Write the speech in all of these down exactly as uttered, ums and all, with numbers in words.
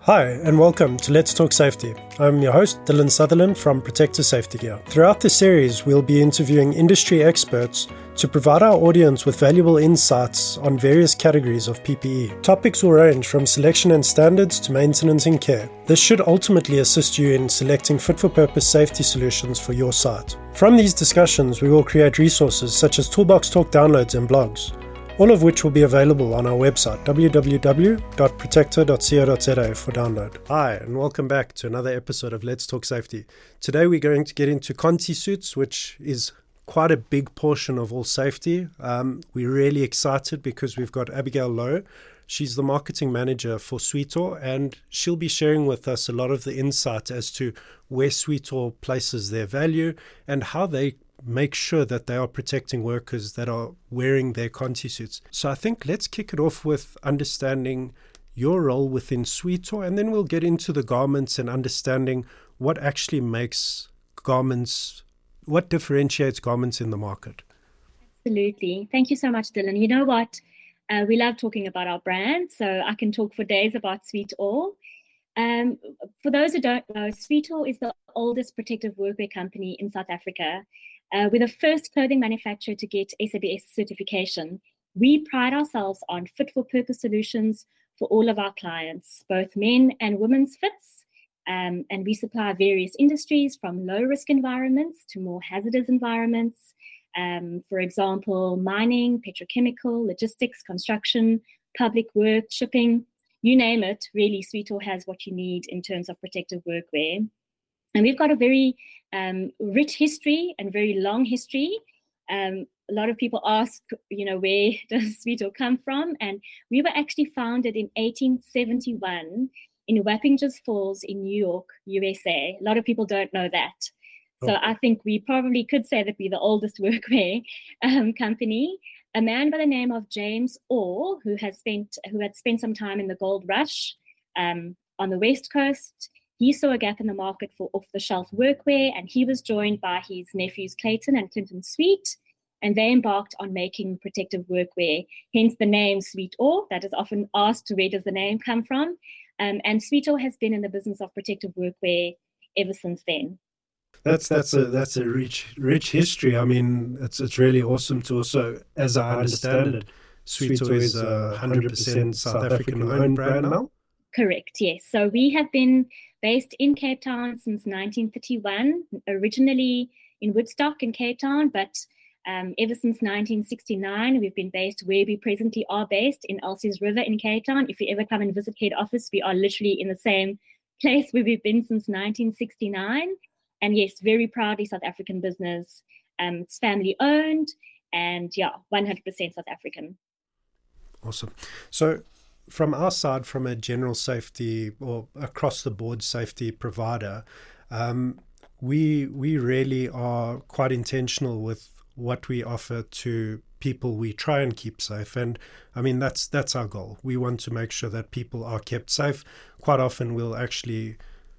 Hi, and welcome to Let's Talk Safety. I'm your host, Dylan Sutherland from Protector Safety Gear. Throughout this series, we'll be interviewing industry experts to provide our audience with valuable insights on various categories of P P E. Topics will range from selection and standards to maintenance and care. This should ultimately assist you in selecting fit-for-purpose safety solutions for your site. From these discussions, we will create resources such as Toolbox Talk downloads and blogs, all of which will be available on our website, w w w dot protector dot co dot z a, for download. Hi, and welcome back to another episode of Let's Talk Safety. Today we're going to get into Conti suits, which is quite a big portion of all safety. Um, we're really excited because we've got Abigail Lowe. She's the marketing manager for Sweetor, and she'll be sharing with us a lot of the insight as to where Sweetor places their value and how they make sure that they are protecting workers that are wearing their Conti suits. So I think let's kick it off with understanding your role within Sweetor, and then we'll get into the garments and understanding what actually makes garments, what differentiates garments in the market. Absolutely. Thank you so much, Dylan. You know what? Uh, we love talking about our brand, so I can talk for days about Sweetor. Um, for those who don't know, Sweetor is the oldest protective workwear company in South Africa. Uh, we're the first clothing manufacturer to get S A B S certification. We pride ourselves on fit-for-purpose solutions for all of our clients, both men and women's fits. Um, and we supply various industries from low-risk environments to more hazardous environments. Um, for example, mining, petrochemical, logistics, construction, public work, shipping, you name it. Really, Sweetor has what you need in terms of protective workwear. And we've got a very um, rich history and very long history. Um, a lot of people ask, you know, where does Sweetor come from? And we were actually founded in eighteen seventy-one in Wappingers Falls in New York, U S A. A lot of people don't know that. So I think we probably could say that we're the oldest workwear um, company. A man by the name of James Orr, who has spent who had spent some time in the gold rush um, on the West Coast, he saw a gap in the market for off-the-shelf workwear, and he was joined by his nephews Clayton and Clinton Sweet, and they embarked on making protective workwear, hence the name Sweetor. That is often asked, where does the name come from? Um, and Sweetor has been in the business of protective workwear ever since then. That's that's a that's a rich rich history. I mean, it's it's really awesome to also, as I understand it, Sweetor is a one hundred percent South African owned brand now. Correct, yes. So we have been based in Cape Town since nineteen thirty-one, originally in Woodstock in Cape Town, but um, ever since nineteen sixty-nine, we've been based where we presently are based in Elsies River in Cape Town. If you ever come and visit head office, we are literally in the same place where we've been since nineteen sixty-nine. And yes, very proudly South African business. Um, it's family owned and yeah, one hundred percent South African. Awesome. So from our side, from a general safety or across the board safety provider, um, we we really are quite intentional with what we offer to people we try and keep safe. And I mean, that's that's our goal. We want to make sure that people are kept safe. Quite often we'll actually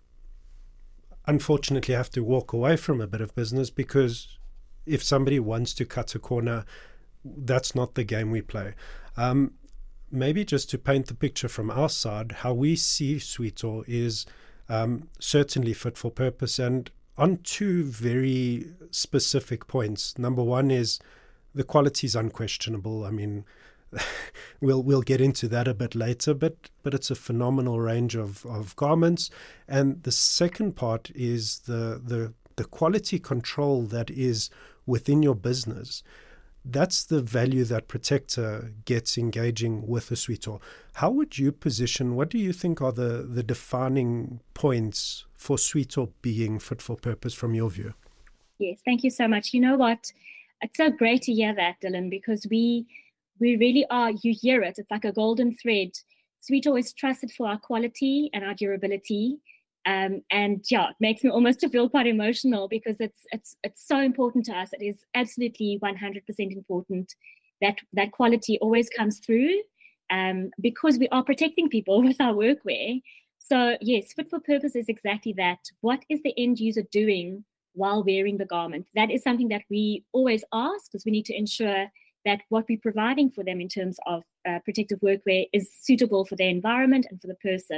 unfortunately have to walk away from a bit of business because if somebody wants to cut a corner, that's not the game we play. Um, maybe just to paint the picture from our side, how we see Sweetor is um, certainly fit for purpose and on two very specific points. Number one is the quality is unquestionable. I mean, we'll we'll get into that a bit later, but but it's a phenomenal range of, of garments. And the second part is the the the quality control that is within your business. That's the value that Protector gets engaging with a Sweetor. How would you position, what do you think are the, the defining points for Sweetor being fit for purpose from your view? Yes, thank you so much. You know what? It's so great to hear that, Dylan, because we we really are, you hear it, it's like a golden thread. Sweetor is trusted for our quality and our durability. Um, and yeah, it makes me almost to feel quite emotional because it's it's it's so important to us. It is absolutely one hundred percent important that that quality always comes through um, because we are protecting people with our workwear. So yes, fit for purpose is exactly that. What is the end user doing while wearing the garment? That is something that we always ask because we need to ensure that what we're providing for them in terms of uh, protective workwear is suitable for their environment and for the person.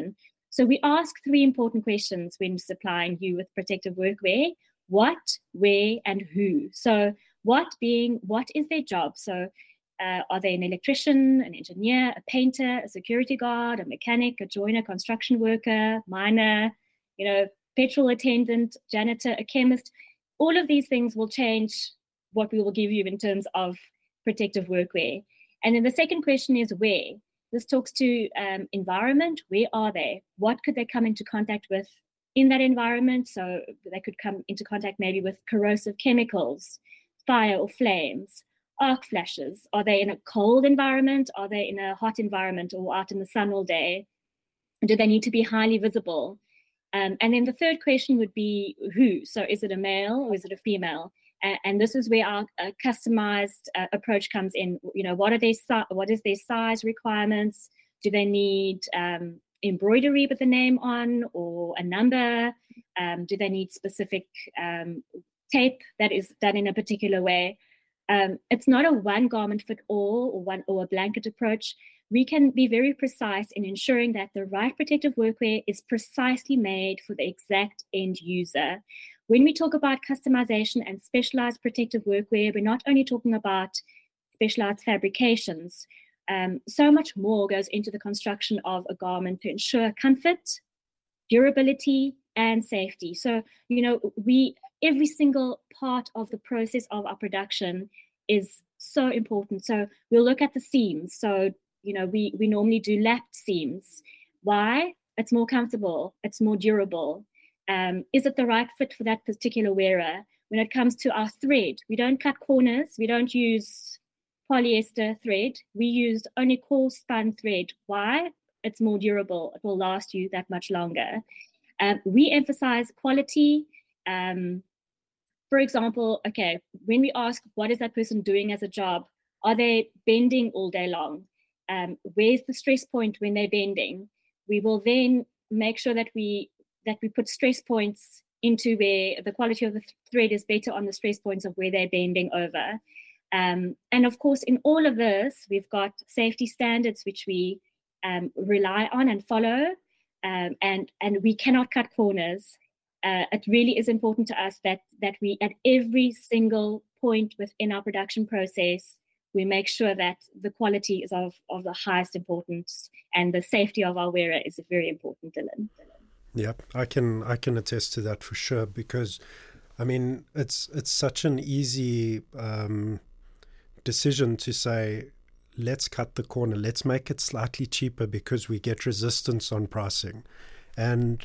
So we ask three important questions when supplying you with protective workwear: what, where, and who. So what being, what is their job? So uh, are they an electrician, an engineer, a painter, a security guard, a mechanic, a joiner, construction worker, miner, you know, petrol attendant, janitor, a chemist? All of these things will change what we will give you in terms of protective workwear. And then the second question is where. This talks to um, environment. Where are they? What could they come into contact with in that environment? So they could come into contact maybe with corrosive chemicals, fire or flames, arc flashes. Are they in a cold environment? Are they in a hot environment or out in the sun all day? Do they need to be highly visible? Um, and then the third question would be who. So is it a male or is it a female? Uh, and this is where our uh, customized uh, approach comes in. You know, what are their si- what is their size requirements? Do they need um, embroidery with the name on or a number? Um, do they need specific um, tape that is done in a particular way? Um, it's not a one garment fit all or one or a blanket approach. We can be very precise in ensuring that the right protective workwear is precisely made for the exact end user. When we talk about customization and specialized protective workwear, we're not only talking about specialized fabrications. Um, so much more goes into the construction of a garment to ensure comfort, durability, and safety. So, you know, we every single part of the process of our production is so important. So we'll look at the seams. So, you know, we, we normally do lapped seams. Why? It's more comfortable. It's more durable. Um, is it the right fit for that particular wearer? When it comes to our thread, we don't cut corners. We don't use polyester thread. We use only coarse spun thread. Why? It's more durable. It will last you that much longer. Um, we emphasize quality. Um, for example, okay, when we ask what is that person doing as a job, are they bending all day long? Um, where's the stress point when they're bending? We will then make sure that we that we put stress points into where the quality of the thread is better on the stress points of where they're bending over. Um, and of course, in all of this, we've got safety standards which we um, rely on and follow, um, and, and we cannot cut corners. Uh, it really is important to us that, that we, at every single point within our production process, we make sure that the quality is of, of the highest importance, and the safety of our wearer is very important, Dylan. Yeah, I can I can attest to that for sure, because I mean it's it's such an easy um, decision to say, let's cut the corner, let's make it slightly cheaper because we get resistance on pricing. And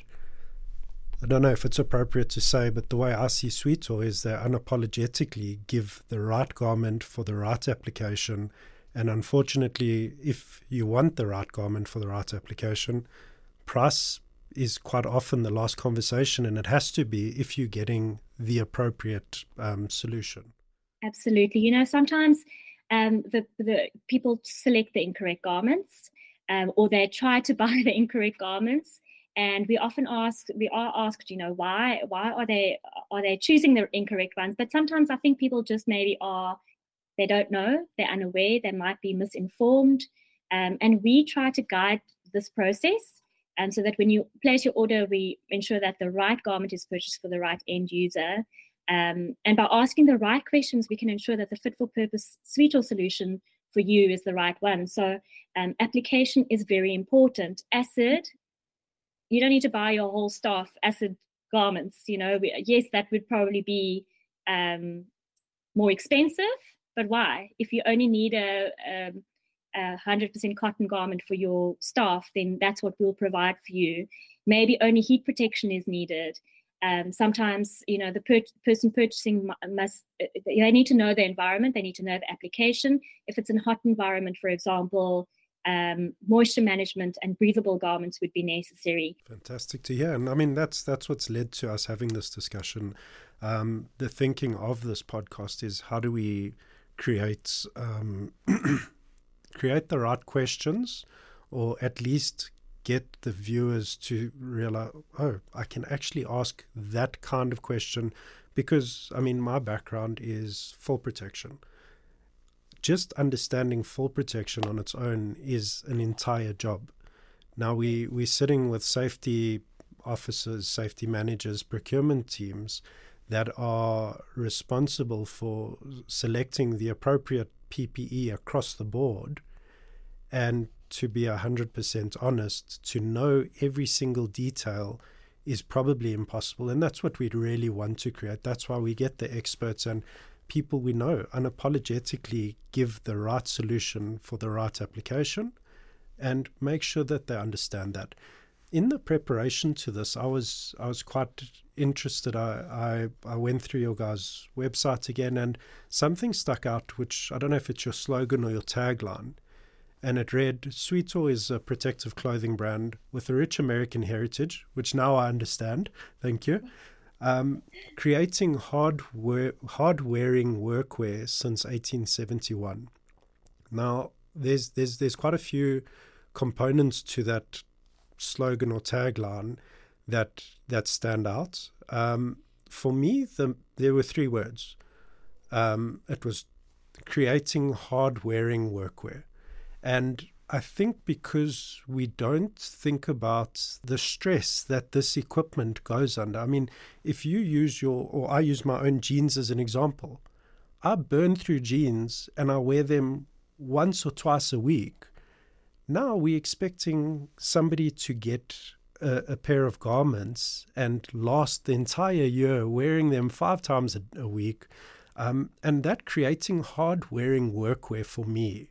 I don't know if it's appropriate to say, but the way I see Sweetall is they unapologetically give the right garment for the right application. And unfortunately, if you want the right garment for the right application, price is quite often the last conversation, and it has to be if you're getting the appropriate um, solution. Absolutely. You know, sometimes um, the, the people select the incorrect garments, um, or they try to buy the incorrect garments. And we often ask, we are asked, you know, why, why are they, are they choosing the incorrect ones? But sometimes I think people just maybe are, they don't know, they're unaware, they might be misinformed. Um, and we try to guide this process. Um, so that when you place your order, we ensure that the right garment is purchased for the right end user. Um, and by asking the right questions, we can ensure that the fit-for-purpose Sweetall solution for you is the right one. So um, application is very important. Acid, you don't need to buy your whole staff acid garments. You know, yes, that would probably be um, more expensive, but why? If you only need a... a a one hundred percent cotton garment for your staff, then that's what we'll provide for you. Maybe only heat protection is needed. Um, sometimes, you know, the per- person purchasing must, they need to know the environment, they need to know the application. If it's in a hot environment, for example, um, moisture management and breathable garments would be necessary. Fantastic to hear. And I mean, that's that's what's led to us having this discussion. Um, the thinking of this podcast is, how do we create... Um, create the right questions, or at least get the viewers to realize, oh, I can actually ask that kind of question, because, I mean, my background is fall protection. Just understanding fall protection on its own is an entire job. Now we, we're sitting with safety officers, safety managers, procurement teams that are responsible for selecting the appropriate P P E across the board. And to be one hundred percent honest, to know every single detail is probably impossible. And that's what we really want to create. That's why we get the experts and people we know unapologetically give the right solution for the right application and make sure that they understand that. In the preparation to this, I was I was quite interested. I, I I went through your guys' website again, and something stuck out, which I don't know if it's your slogan or your tagline. And it read, Sweetor is a protective clothing brand with a rich American heritage, which now I understand. Thank you. Um, creating hard-wear, hard-wearing workwear since eighteen seventy-one. Now, there's there's there's quite a few components to that slogan or tagline that that stand out. Um, for me, the, there were three words. Um, it was creating hard-wearing workwear. And I think because we don't think about the stress that this equipment goes under. I mean, if you use your, or I use my own jeans as an example, I burn through jeans and I wear them once or twice a week. Now we're expecting somebody to get a, a pair of garments and last the entire year wearing them five times a, a week. Um, and that creating hard-wearing workwear for me,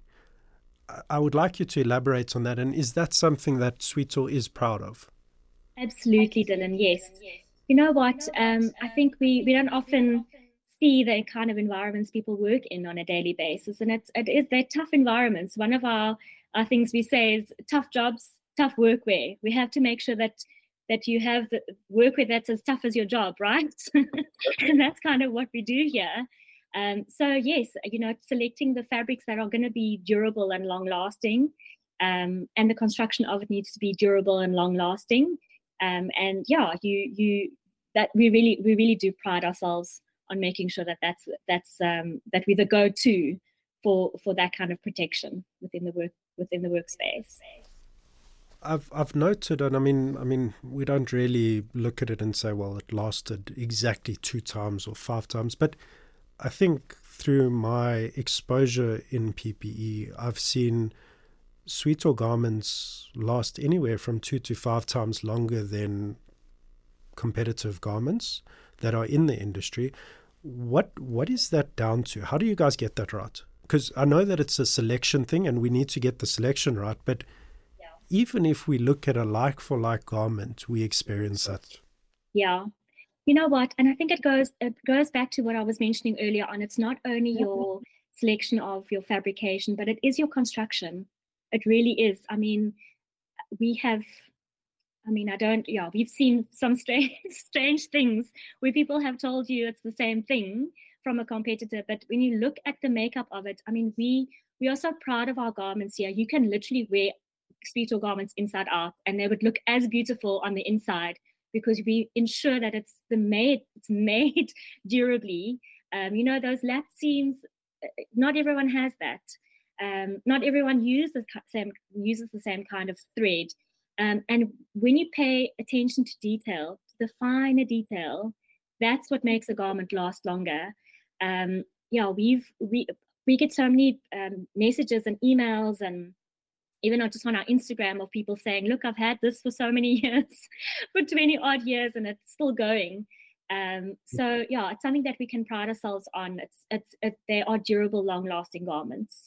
I would like you to elaborate on that. And is that something that Sweetor is proud of? Absolutely, Dylan. Yes. You know what? Um, I think we, we don't often see the kind of environments people work in on a daily basis. And it's, it is, they're tough environments. One of our, our things we say is tough jobs, tough workwear. We have to make sure that that you have the workwear that's as tough as your job, right? And that's kind of what we do here. Um, so yes, you know, selecting the fabrics that are going to be durable and long lasting, um, and the construction of it needs to be durable and long lasting. Um, and yeah, you you that we really we really do pride ourselves on making sure that that's that's um, that we're the go-to for for that kind of protection within the work within the workspace. I've I've noted, and I mean, I mean, we don't really look at it and say, well, it lasted exactly two times or five times, but I think through my exposure in P P E, I've seen Sweetor garments last anywhere from two to five times longer than competitive garments that are in the industry. What what is that down to? How do you guys get that right? Because I know that it's a selection thing, and we need to get the selection right, but even if we look at a like-for-like garment, we experience that. Yeah. You know what? And I think it goes it goes back to what I was mentioning earlier on. It's not only your selection of your fabrication, but it is your construction. It really is. I mean, we have, I mean, I don't, yeah, we've seen some strange, strange things where people have told you it's the same thing from a competitor. But when you look at the makeup of it, I mean, we we are so proud of our garments here. You can literally wear Sweetor garments inside out, and they would look as beautiful on the inside because we ensure that it's the made it's made durably. Um, you know, those lap seams. Not everyone has that. Um, not everyone uses the same uses the same kind of thread. Um, and when you pay attention to detail, to the finer detail, that's what makes a garment last longer. Um, yeah, we've we we get so many um, messages and emails and even not just on our Instagram of people saying, look, I've had this for so many years, for twenty odd years, and it's still going. Um, so yeah, it's something that we can pride ourselves on. It's, it's, it, they are durable, long lasting garments.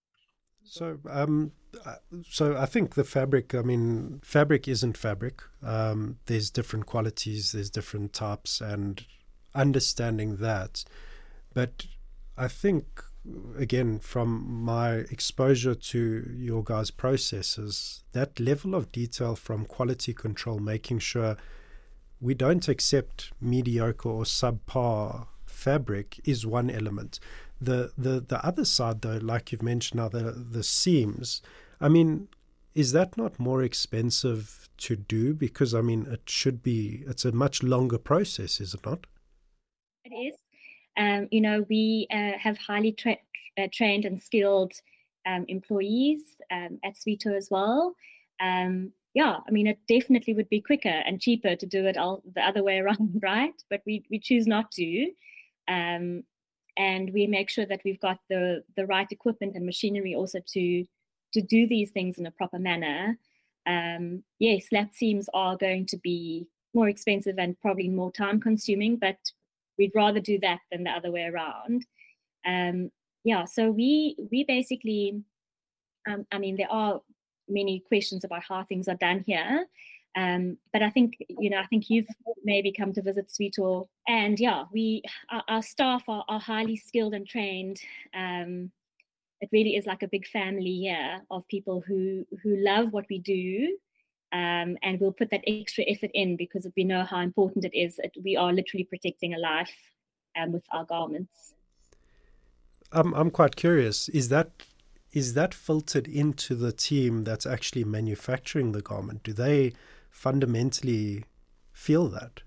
So, um, so I think the fabric, I mean, fabric isn't fabric. Um, there's different qualities, there's different types, and understanding that. But I think, again, from my exposure to your guys' processes, that level of detail from quality control, making sure we don't accept mediocre or subpar fabric is one element. The the the other side, though, like you've mentioned now, the, the seams, I mean, is that not more expensive to do? Because, I mean, it should be, it's a much longer process, is it not? It is. Um, you know, we uh, have highly tra- uh, trained and skilled um, employees um, at Sweetor as well. Um, yeah, I mean, it definitely would be quicker and cheaper to do it all the other way around, right? But we we choose not to, um, and we make sure that we've got the the right equipment and machinery also to to do these things in a proper manner. Um, yes, lap seams are going to be more expensive and probably more time consuming, but we'd rather do that than the other way around. Um, yeah, so we we basically, um, I mean, there are many questions about how things are done here. Um, but I think, you know, I think you've maybe come to visit Sweetwater, and yeah, we, our, our staff are, are highly skilled and trained. Um, it really is like a big family here of people who, who love what we do. Um, and we'll put that extra effort in because we know how important it is. It, we are literally protecting a life um, with our garments. I'm, I'm quite curious. Is that Is that filtered into the team that's actually manufacturing the garment? Do they fundamentally feel that?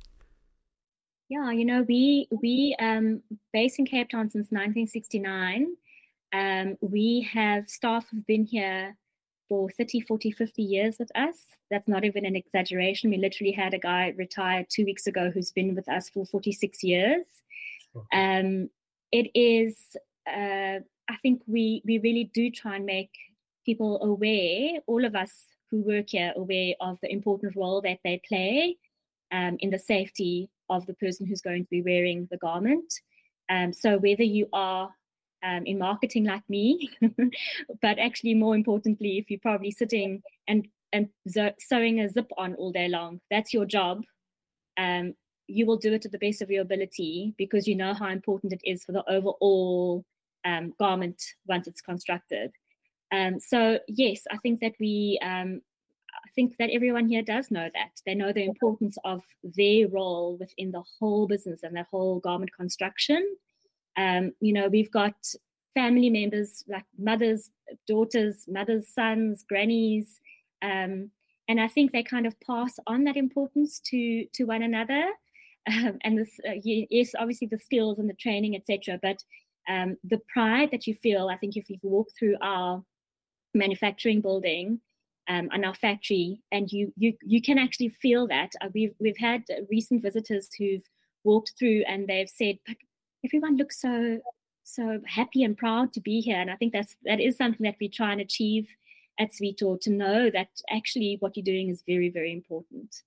Yeah, you know, we we um based in Cape Town since nineteen sixty-nine. Um, we have staff who've been here for thirty, forty, fifty years with us. That's not even an exaggeration. We literally had a guy retire two weeks ago who's been with us for forty-six years. Okay. Um, it is, uh, I think we, we really do try and make people aware, all of us who work here, aware of the important role that they play um, in the safety of the person who's going to be wearing the garment. Um, so whether you are Um, in marketing like me, but actually more importantly, if you're probably sitting and and sewing a zip on all day long, that's your job. Um, you will do it to the best of your ability because you know how important it is for the overall um, garment once it's constructed. Um, so yes, I think that we, um, I think that everyone here does know that. They know the importance of their role within the whole business and the whole garment construction. Um, you know, we've got family members like mothers, daughters, mothers, sons, grannies, um, and I think they kind of pass on that importance to to one another. Um, and this, uh, yes, obviously the skills and the training, et cetera. But um, the pride that you feel, I think, if you've walked through our manufacturing building um, and our factory, and you you you can actually feel that. Uh, we've we've had recent visitors who've walked through and they've said, but everyone looks so so happy and proud to be here. And I think that's that is something that we try and achieve at Sweetwater, to know that actually what you're doing is very, very important.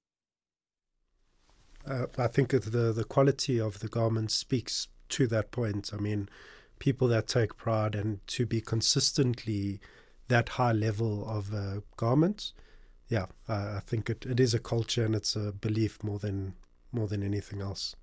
Uh, I think that the, the quality of the garment speaks to that point. I mean, people that take pride and to be consistently that high level of uh, garments, yeah, uh, I think it, it is a culture and it's a belief more than more than anything else.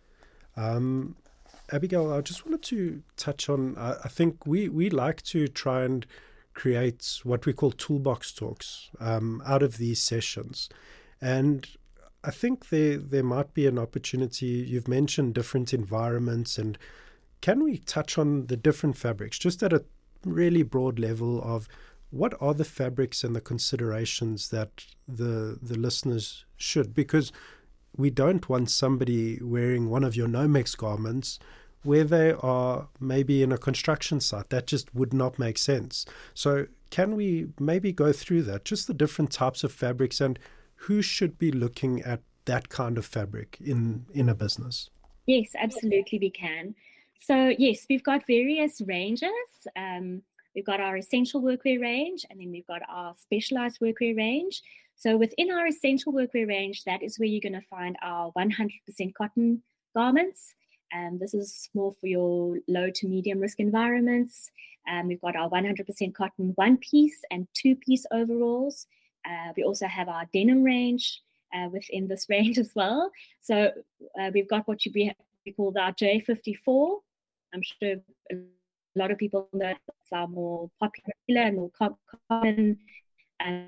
Um, Abigail, I just wanted to touch on, uh, I think we, we like to try and create what we call toolbox talks um, out of these sessions. And I think there there might be an opportunity. You've mentioned different environments, and can we touch on the different fabrics, just at a really broad level of what are the fabrics and the considerations that the the listeners should, because we don't want somebody wearing one of your Nomex garments where they are maybe in a construction site. That just would not make sense. So can we maybe go through that, just the different types of fabrics and who should be looking at that kind of fabric in, in a business? Yes, absolutely we can. So yes, we've got various ranges. Um, we've got our essential workwear range, and then we've got our specialized workwear range. So within our essential workwear range, that is where you're going to find our one hundred percent cotton garments. Um, this is more for your low to medium risk environments. Um, we've got our one hundred percent cotton one-piece and two-piece overalls. Uh, we also have our denim range uh, within this range as well. So uh, we've got what you be, we call our J fifty-four. I'm sure a lot of people know it's our more popular and more common um,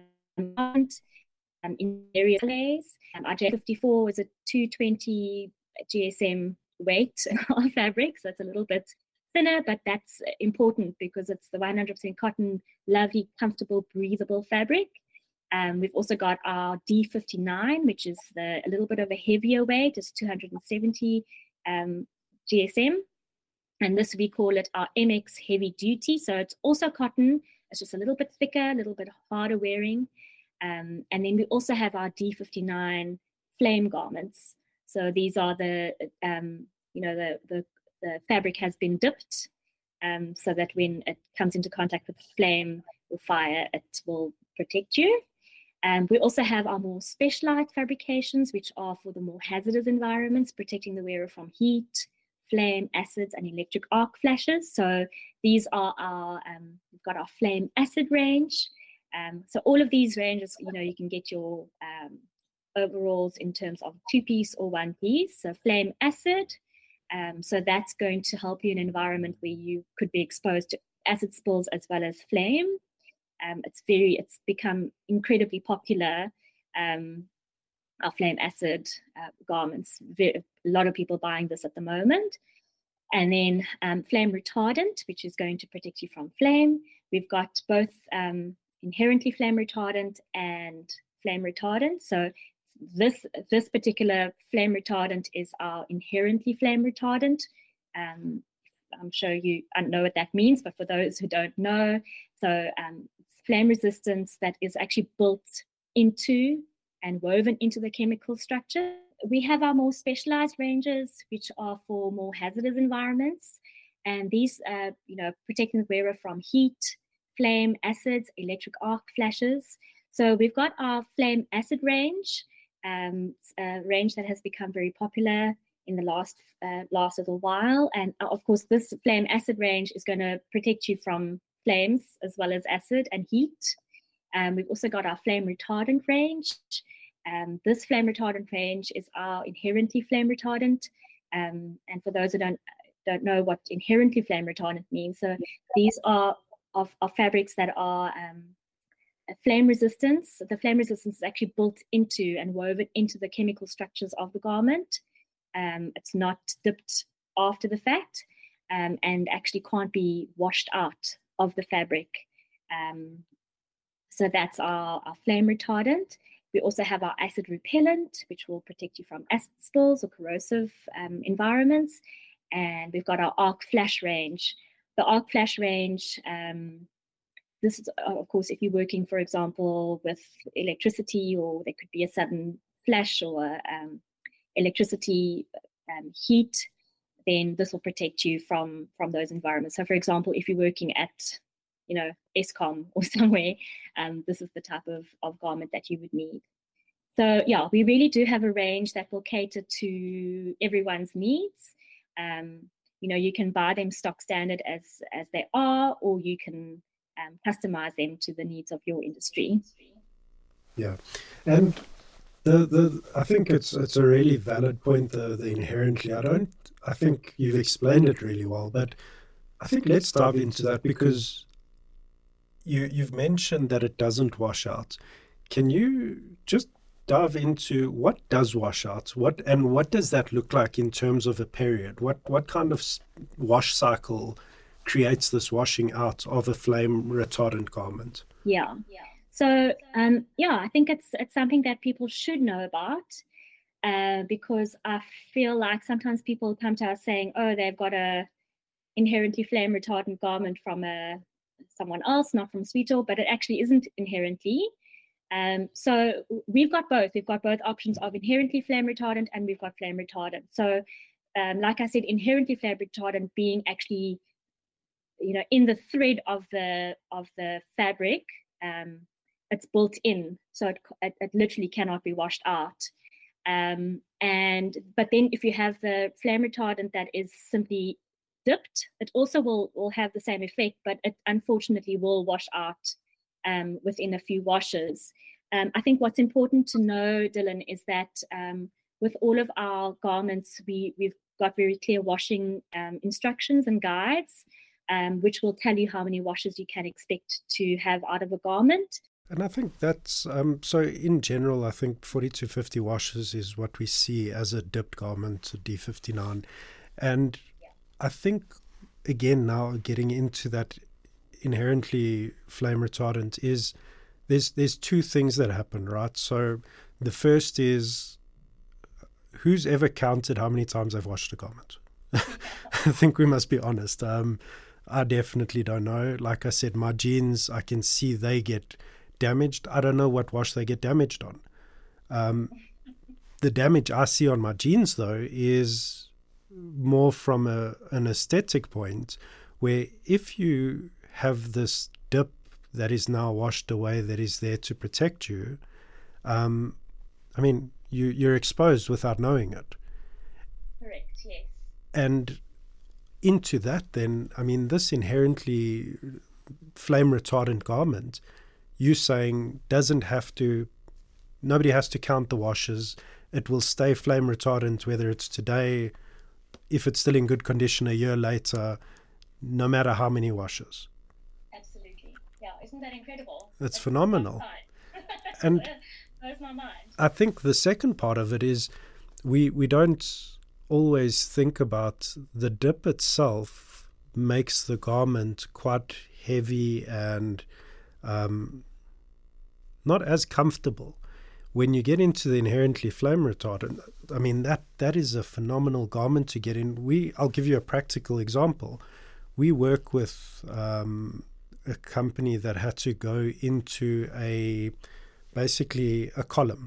um, in various ways. Um, our J fifty-four is a two twenty G S M weight of fabric, so it's a little bit thinner, but that's important because it's the one hundred percent cotton, lovely, comfortable, breathable fabric. Um, we've also got our D fifty-nine, which is the, a little bit of a heavier weight. It's two hundred seventy um, G S M. And this, we call it our M X heavy duty. So it's also cotton. It's just a little bit thicker, a little bit harder wearing. Um, and then we also have our D fifty-nine flame garments. So these are the, um, you know, the, the, the fabric has been dipped um, so that when it comes into contact with flame or fire, it will protect you. Um, we also have our more specialized fabrications, which are for the more hazardous environments, protecting the wearer from heat, flame, acids, and electric arc flashes. So these are our, um, we've got our flame acid range. Um, so all of these ranges, you know, you can get your um, overalls in terms of two-piece or one-piece. So flame acid, um, so that's going to help you in an environment where you could be exposed to acid spills as well as flame. Um, it's very, it's become incredibly popular, um, our flame acid uh, garments. Very, a lot of people buying this at the moment. And then um, flame retardant, which is going to protect you from flame. We've got both um, inherently flame retardant and flame retardant. So this, this particular flame retardant is our inherently flame retardant. Um, I'm sure you know what that means, but for those who don't know, so um, flame resistance that is actually built into and woven into the chemical structure. We have our more specialized ranges, which are for more hazardous environments. And these, uh, you know, protecting the wearer from heat, flame, acids, electric arc flashes. So we've got our flame acid range, um, a range that has become very popular in the last uh, last little while. And uh, of course, this flame acid range is going to protect you from flames as well as acid and heat. Um, we've also got our flame retardant range. Um, this flame retardant range is our inherently flame retardant. Um, and for those who don't don't know what inherently flame retardant means, so these are of, of fabrics that are um, flame resistance. The flame resistance is actually built into and woven into the chemical structures of the garment. Um, it's not dipped after the fact, um, and actually can't be washed out of the fabric. Um, so that's our, our flame retardant. We also have our acid repellent, which will protect you from acid spills or corrosive um, environments. And we've got our arc flash range. The arc flash range, um, this is, of course, if you're working, for example, with electricity, or there could be a sudden flash or um, electricity um, heat, then this will protect you from, from those environments. So, for example, if you're working at, you know, Eskom or somewhere, um, this is the type of, of garment that you would need. So, yeah, we really do have a range that will cater to everyone's needs. Um, you know, you can buy them stock standard as, as they are, or you can um, customize them to the needs of your industry. Yeah. And The, the I think it's it's a really valid point, the, the inherently. I don't I think you've explained it really well, but I think let's dive into that, because you you've mentioned that it doesn't wash out. Can you just dive into what does wash out? What and what does that look like in terms of a period? What what kind of wash cycle creates this washing out of a flame retardant garment? Yeah. Yeah. So, um, yeah, I think it's it's something that people should know about, uh, because I feel like sometimes people come to us saying, oh, they've got a inherently flame retardant garment from a, someone else, not from Sweetall, but it actually isn't inherently. Um, so we've got both. We've got both options of inherently flame retardant, and we've got flame retardant. So um, like I said, inherently flame retardant being actually, you know, in the thread of the, of the fabric, um, it's built in, so it, it, it literally cannot be washed out. Um, and but then if you have the flame retardant that is simply dipped, it also will, will have the same effect, but it unfortunately will wash out um, within a few washes. Um, I think what's important to know, Dylan, is that um, with all of our garments, we, we've got very clear washing um, instructions and guides, um, which will tell you how many washes you can expect to have out of a garment. And I think that's, um, so in general, I think forty to fifty washes is what we see as a dipped garment, a D fifty-nine. And yeah. I think, again, now getting into that inherently flame retardant is, there's, there's two things that happen, right? So the first is, who's ever counted how many times I've washed a garment? I think we must be honest. Um, I definitely don't know. Like I said, my jeans, I can see they get damaged, I don't know what wash they get damaged on. Um, the damage I see on my jeans, though, is more from a, an aesthetic point, where if you have this dip that is now washed away, that is there to protect you, um, I mean, you, you're exposed without knowing it. Correct, yes. And into that, then, I mean, this inherently flame retardant garment, you saying doesn't have to, nobody has to count the washes. It will stay flame retardant, whether it's today, if it's still in good condition a year later, no matter how many washes. Absolutely. Yeah, isn't that incredible? It's That's phenomenal. And blows my mind. I think the second part of it is we we don't always think about the dip itself makes the garment quite heavy and um, not as comfortable. When you get into the inherently flame retardant, I mean, that that is a phenomenal garment to get in. We, I'll give you a practical example. We work with um, a company that had to go into a, basically a column.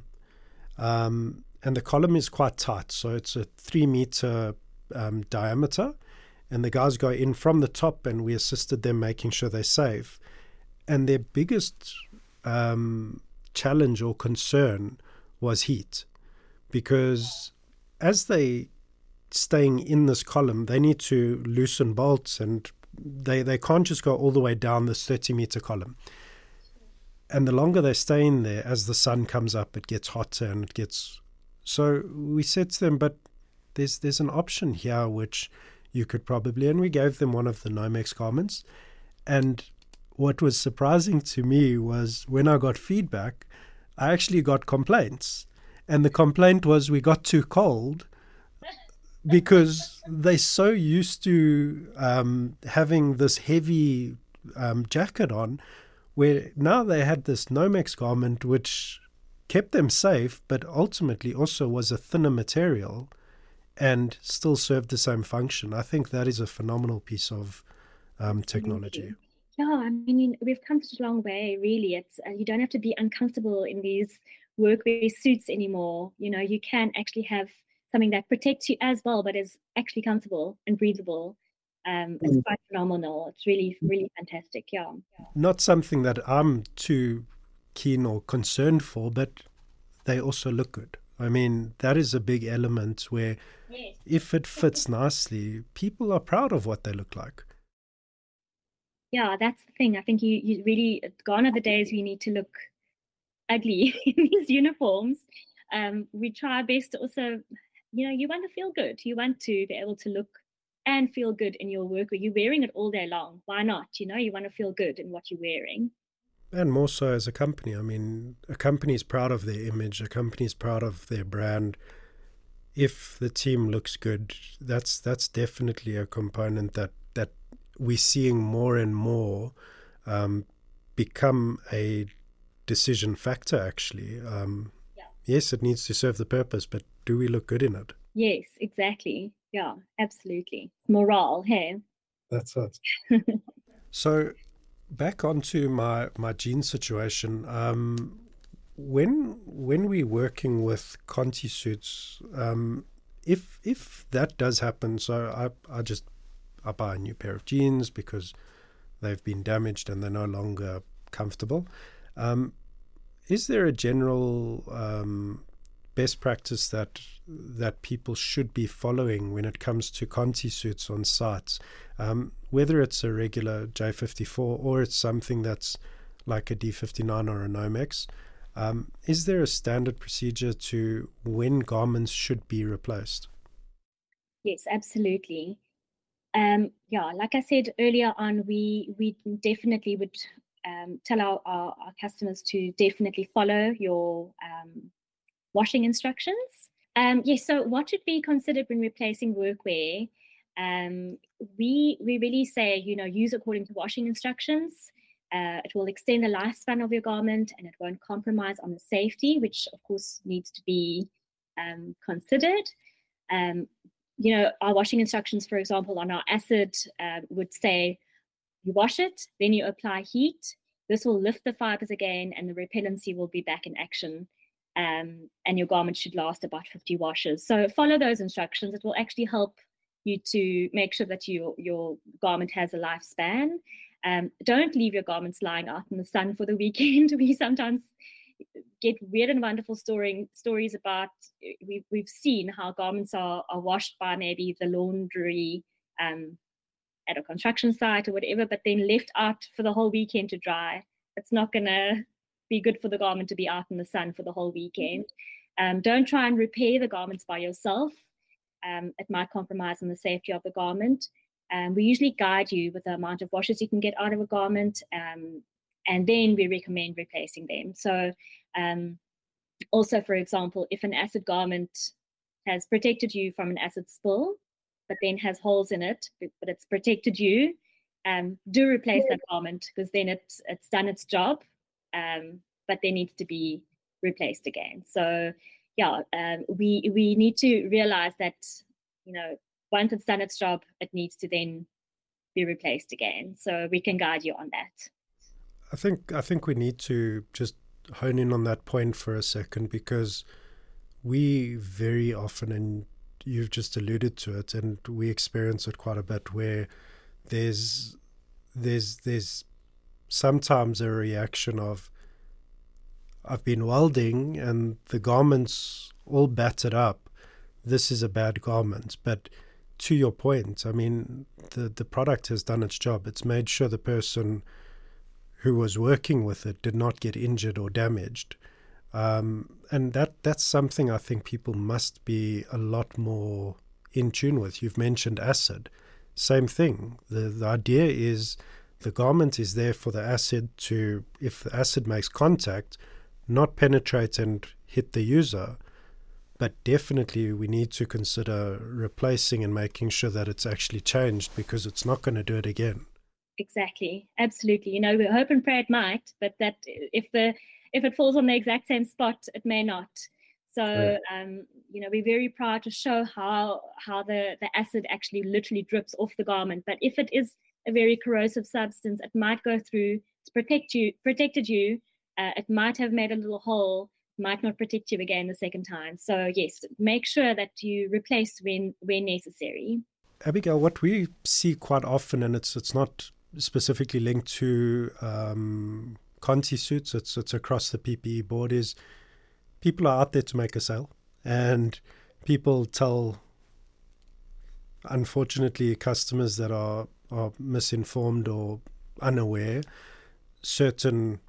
Um, and the column is quite tight. So it's a three meter um, diameter. And the guys go in from the top and we assisted them making sure they're safe. And their biggest um, challenge or concern was heat, because as they staying in this column, they need to loosen bolts and they, they can't just go all the way down this thirty meter column. And the longer they stay in there, as the sun comes up, it gets hotter and it gets... So we said to them, but there's there's an option here which you could probably... And we gave them one of the Nomex garments. And what was surprising to me was when I got feedback, I actually got complaints. And the complaint was we got too cold because they're so used to um, having this heavy um, jacket on, where now they had this Nomex garment which kept them safe, but ultimately also was a thinner material and still served the same function. I think that is a phenomenal piece of um, technology. Yeah, I mean, we've come such a long way, really. It's uh, you don't have to be uncomfortable in these workwear suits anymore. You know, you can actually have something that protects you as well, but is actually comfortable and breathable. Um, it's quite phenomenal. It's really, really fantastic. Yeah. Not something that I'm too keen or concerned for, but they also look good. I mean, that is a big element where Yes. if it fits nicely, people are proud of what they look like. Yeah, that's the thing. I think you, you really, gone are the days we need to look ugly in these uniforms. Um, we try our best to also, you know, you want to feel good. You want to be able to look and feel good in your work. You're wearing it all day long. Why not? You know, you want to feel good in what you're wearing. And more so as a company. I mean, a company is proud of their image. A company is proud of their brand. If the team looks good, that's that's definitely a component that, that we're seeing more and more um, become a decision factor, actually. Um, Yeah. Yes, it needs to serve the purpose, but do we look good in it? Yes, exactly. Yeah, absolutely. Morale, hey? That's it. So back onto my, my jean situation. Um, when when we're working with Conti suits, um, if if that does happen, so I, I just I buy a new pair of jeans because they've been damaged and they're no longer comfortable. Um, is there a general um, best practice that that people should be following when it comes to Conti suits on sites, um, whether it's a regular J fifty-four or it's something that's like a D fifty-nine or a Nomex? Um, is there a standard procedure to when garments should be replaced? Yes, absolutely. Um, yeah, like I said earlier on, we we definitely would um, tell our, our, our customers to definitely follow your um, washing instructions. Um, yes, so what should be considered when replacing workwear? Um, we we really say, you know, use according to washing instructions. Uh, it will extend the lifespan of your garment and it won't compromise on the safety, which of course needs to be um, considered. Um, you know, our washing instructions, for example, on our acid uh, would say you wash it, then you apply heat, This will lift the fibers again, and the repellency will be back in action. Um, and your garment should last about fifty washes. So follow those instructions. It will actually help you to make sure that you, your garment has a lifespan. Um, don't leave your garments lying out in the sun for the weekend. We sometimes get weird and wonderful story, stories about, we've, we've seen how garments are, are washed by maybe the laundry um, at a construction site or whatever, but then left out for the whole weekend to dry. It's not going to be good for the garment to be out in the sun for the whole weekend. Um, don't try and repair the garments by yourself. Um, it might compromise on the safety of the garment. Um, we usually guide you with the amount of washes you can get out of a garment, um, and then we recommend replacing them. So um, also, for example, if an acid garment has protected you from an acid spill, but then has holes in it, but it's protected you, um, do replace that garment, because then it's, it's done its job, um, but there needs to be replaced again. So yeah, um, we we need to realize that, you know, once it's done its job, it needs to then be replaced again. So we can guide you on that. I think I think we need to just hone in on that point for a second, because we very often, and you've just alluded to it, and we experience it quite a bit, where there's there's there's sometimes a reaction of, I've been welding and the garment's all battered up, this is a bad garment. But to your point, I mean, the, the product has done its job. It's made sure the person who was working with it did not get injured or damaged. Um, and that that's something I think people must be a lot more in tune with. You've mentioned acid. Same thing. The, the idea is the garment is there for the acid to, if the acid makes contact, not penetrate and hit the user. But definitely we need to consider replacing and making sure that it's actually changed, because it's not going to do it again. Exactly. Absolutely. You know, we hope and pray it might, but that if the if it falls on the exact same spot, it may not. So, yeah. um, you know, we're very proud to show how how the, the acid actually literally drips off the garment. But if it is a very corrosive substance, it might go through to protect you, protected you. Uh, it might have made a little hole, might not protect you again the second time. So yes, make sure that you replace when when necessary. Abigail, what we see quite often, and it's it's not specifically linked to um, Conti suits, it's it's across the P P E board, is people are out there to make a sale, and people tell, unfortunately, customers that are, are misinformed or unaware certain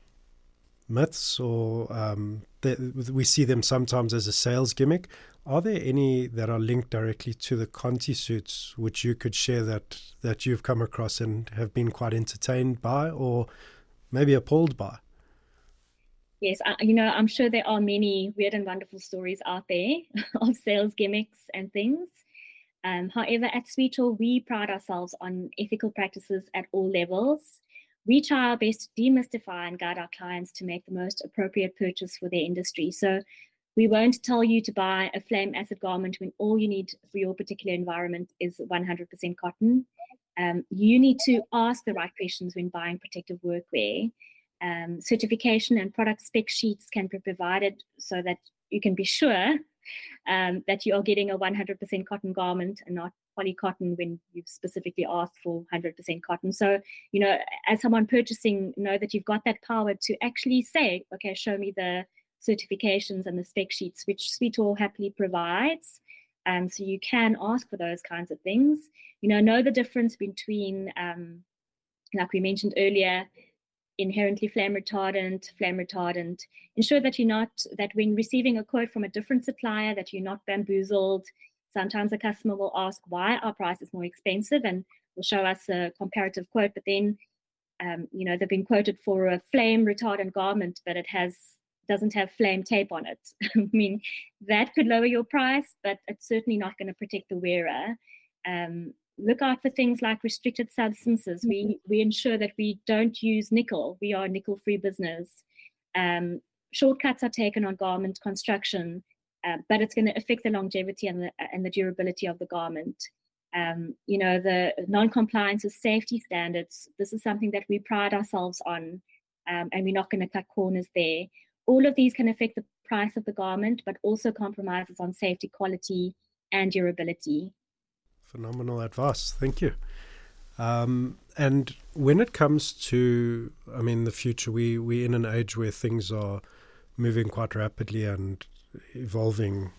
myths, or um, the, we see them sometimes as a sales gimmick. Are there any that are linked directly to the Conti suits which you could share that, that you've come across and have been quite entertained by, or maybe appalled by? Yes, I, you know, I'm sure there are many weird and wonderful stories out there of sales gimmicks and things. Um, however, at Sweetall, we pride ourselves on ethical practices at all levels. We try our best to demystify and guide our clients to make the most appropriate purchase for their industry. So we won't tell you to buy a flame acid garment when all you need for your particular environment is one hundred percent cotton. Um, you need to ask the right questions when buying protective workwear. Um, certification and product spec sheets can be provided so that you can be sure um, that you are getting a one hundred percent cotton garment and not polycotton when you've specifically asked for one hundred percent cotton. So, you know, as someone purchasing, know that you've got that power to actually say, okay, show me the certifications and the spec sheets, which Sweetall happily provides. Um, so you can ask for those kinds of things. You know, know the difference between, um, like we mentioned earlier, inherently flame retardant, flame retardant. Ensure that you're not, that when receiving a quote from a different supplier, that you're not bamboozled. Sometimes a customer will ask why our price is more expensive and will show us a comparative quote, but then, um, you know, they've been quoted for a flame retardant garment, but it has doesn't have flame tape on it. I mean, that could lower your price, but it's certainly not going to protect the wearer. Um, look out for things like restricted substances. Mm-hmm. We we ensure that we don't use nickel. We are a nickel-free business. Um, shortcuts are taken on garment construction, uh, but it's going to affect the longevity and the, and the durability of the garment. Um, you know, the non-compliance with safety standards, this is something that we pride ourselves on, um, and we're not going to cut corners there. All of these can affect the price of the garment, but also compromises on safety, quality, and durability. Phenomenal advice. Thank you. Um, and when it comes to, I mean, the future, we, we're in an age where things are moving quite rapidly and evolving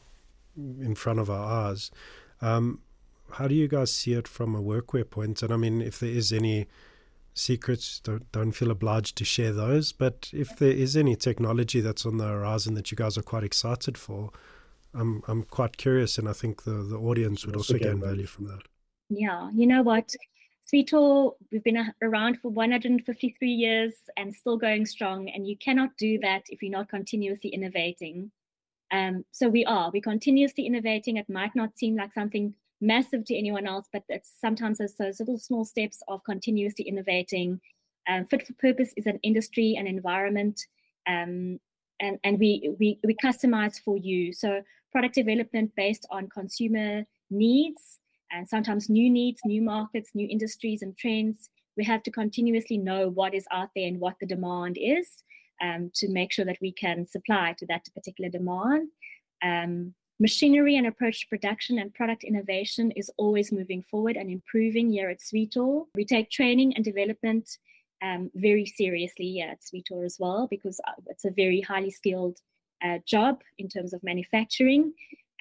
in front of our eyes. Um, how do you guys see it from a workwear point? And I mean, if there is any secrets, don't, don't feel obliged to share those. But if there is any technology that's on the horizon that you guys are quite excited for, I'm I'm quite curious, and I think the, the audience would also gain value from that. Yeah, you know what? Sweetall, we've been around for one hundred fifty-three years and still going strong, and you cannot do that if you're not continuously innovating. Um, so we are, we're continuously innovating. It might not seem like something massive to anyone else, but it's sometimes those, those little small steps of continuously innovating. Um, Fit for Purpose is an industry and environment, um, and, and we, we, we customize for you. So product development based on consumer needs, and sometimes new needs, new markets, new industries and trends. We have to continuously know what is out there and what the demand is, um, to make sure that we can supply to that particular demand. Um, machinery and approach to production and product innovation is always moving forward and improving here at Sweetall. We take training and development um, very seriously here at Sweetall as well, because it's a very highly skilled uh, job in terms of manufacturing.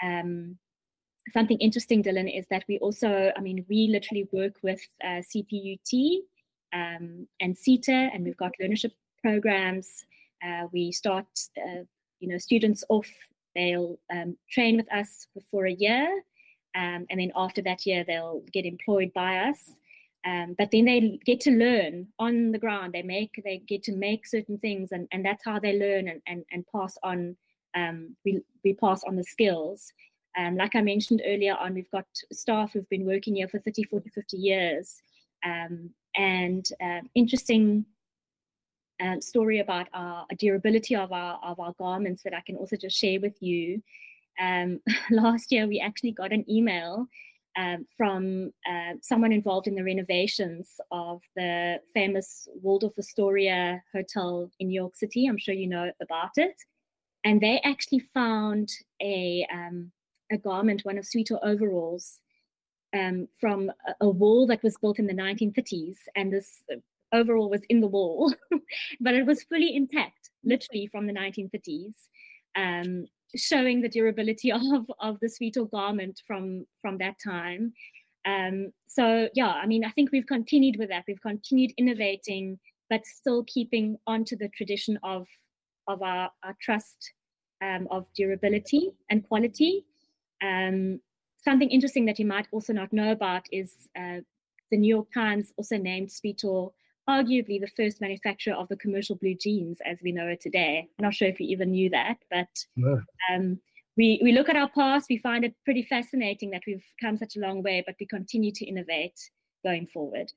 Um, Something interesting, Dylan, is that we also, I mean, we literally work with uh, C P U T um, and CETA, and we've got learnership programs. Uh, we start, uh, you know, students off, they'll um, train with us for a year, um, and then after that year, they'll get employed by us. Um, but then they get to learn on the ground. They make, they get to make certain things, and, and that's how they learn and, and, and pass on, um, we, we pass on the skills. Um, like I mentioned earlier on, we've got staff who've been working here for thirty, forty, fifty years. Um, and uh, interesting uh, story about our durability of our, of our garments that I can also just share with you. Um, last year, we actually got an email um, from uh, someone involved in the renovations of the famous Waldorf Astoria Hotel in New York City. I'm sure you know about it. And they actually found a... Um, a garment, one of Sweetall overalls, um, from a, a wall that was built in the nineteen thirties. And this overall was in the wall, but it was fully intact, literally from the nineteen thirties, um, showing the durability of, of the Sweetall garment from, from that time. Um, so, yeah, I mean, I think we've continued with that. We've continued innovating, but still keeping onto the tradition of, of our, our trust um, of durability and quality. Um, something interesting that you might also not know about is uh, the New York Times also named Sweetall arguably the first manufacturer of the commercial blue jeans as we know it today. I'm not sure if you even knew that, but no. um, we, we look at our past, we find it pretty fascinating that we've come such a long way, but we continue to innovate going forward.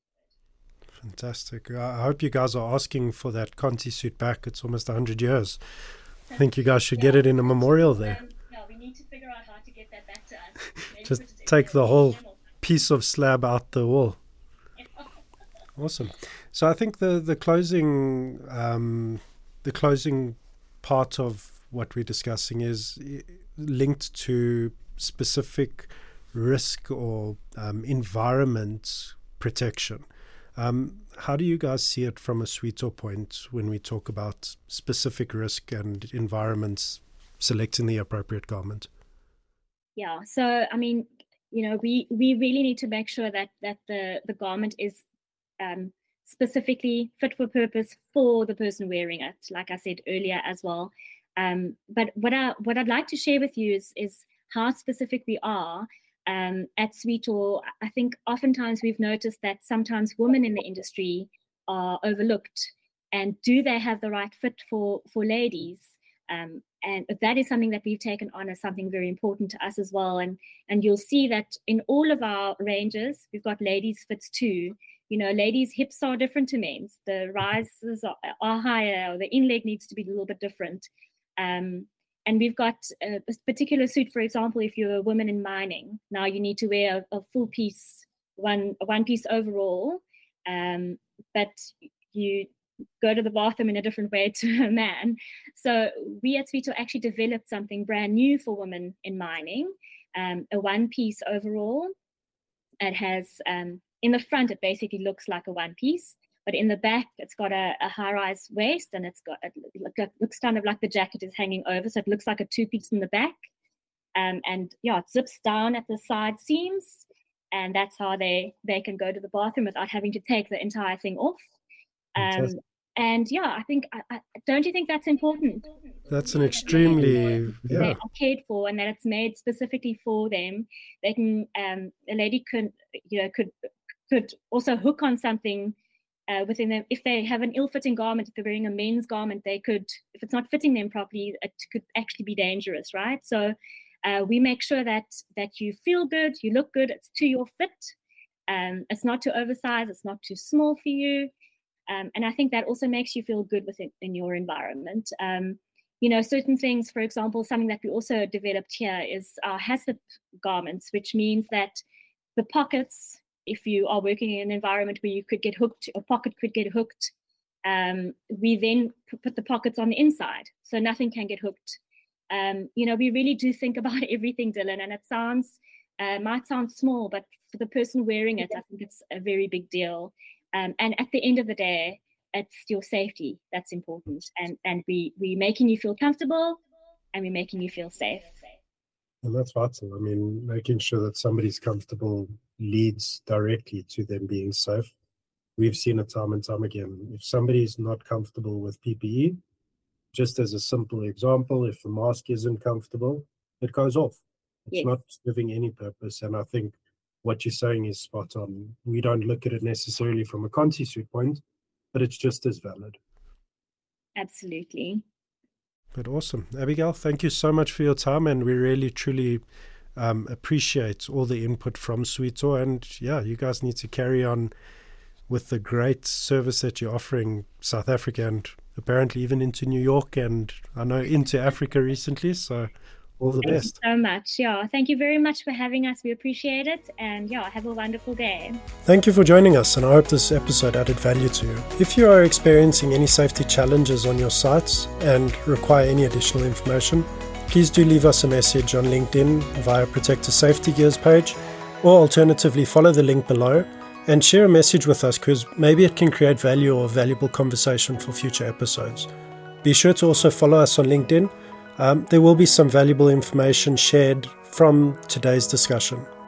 Fantastic. I hope you guys are asking for that Conti suit back. It's almost one hundred years. I think you guys should yeah, get it in a memorial there. Um, no, we need to figure out how to get that back to us. Maybe just take the whole piece of slab out the wall. Awesome. So I think the the closing um, the closing part of what we're discussing is linked to specific risk or um, environment protection. Um, how do you guys see it from a Sweetall point when we talk about specific risk and environments selecting the appropriate garment? Yeah, so I mean, you know, we we really need to make sure that that the the garment is um, specifically fit for purpose for the person wearing it. Like I said earlier as well. Um, but what I what I'd like to share with you is is how specific we are. Um, at Sweetall, I think oftentimes we've noticed that sometimes women in the industry are overlooked. And do they have the right fit for, for ladies? Um, and that is something that we've taken on as something very important to us as well. And, and you'll see that in all of our ranges, we've got ladies fits too. You know, ladies' hips are different to men's. The rises are, are higher, or the in-leg needs to be a little bit different. Um, and we've got a, a particular suit, for example, if you're a woman in mining, now you need to wear a, a full piece, one a one piece overall, um, but you go to the bathroom in a different way to a man. So we at Sweeto actually developed something brand new for women in mining, um, a one piece overall. It has, um, in the front, it basically looks like a one piece, but in the back, it's got a, a high-rise waist, and it's got, it looks kind of like the jacket is hanging over, so it looks like a two-piece in the back. Um, and yeah, it zips down at the side seams, and that's how they, they can go to the bathroom without having to take the entire thing off. Um, and yeah, I think, I, I, don't you think that's important? That's an extremely, yeah. They are cared for, and that it's made specifically for them. They can, um, a lady could, you know, could could also hook on something uh, within them. If they have an ill-fitting garment, if they're wearing a men's garment, they could, if it's not fitting them properly, it could actually be dangerous, right? So uh, we make sure that that you feel good, you look good, it's to your fit. Um, it's not too oversized, it's not too small for you. Um, and I think that also makes you feel good within in your environment. Um, you know, certain things, for example, something that we also developed here is our HACCP garments, which means that the pockets, if you are working in an environment where you could get hooked, a pocket could get hooked, um, we then put the pockets on the inside, so nothing can get hooked. Um, you know, we really do think about everything, Dylan, and it sounds, uh, might sound small, but for the person wearing it, I think it's a very big deal. Um, and at the end of the day, it's your safety that's important. And and we, we're making you feel comfortable, and we're making you feel safe. And that's vital. I mean, making sure that somebody's comfortable leads directly to them being safe. We've seen it time and time again. If somebody's not comfortable with P P E, just as a simple example, if the mask isn't comfortable, it goes off. It's yes. not serving any purpose. And I think what you're saying is spot on. We don't look at it necessarily from a Conti suit point, but it's just as valid. Absolutely. But awesome. Abigail, thank you so much for your time, and we really, truly um, appreciate all the input from Sweeto. And yeah, you guys need to carry on with the great service that you're offering South Africa, and apparently even into New York, and I know into Africa recently. So all the Thank best. Thank you so much. Yeah, thank you very much for having us. We appreciate it. And yeah, have a wonderful day. Thank you for joining us, and I hope this episode added value to you. If you are experiencing any safety challenges on your sites and require any additional information, please do leave us a message on LinkedIn via Protector Safety Gear's page, or alternatively follow the link below and share a message with us, because maybe it can create value or a valuable conversation for future episodes. Be sure to also follow us on LinkedIn. Um, there will be some valuable information shared from today's discussion.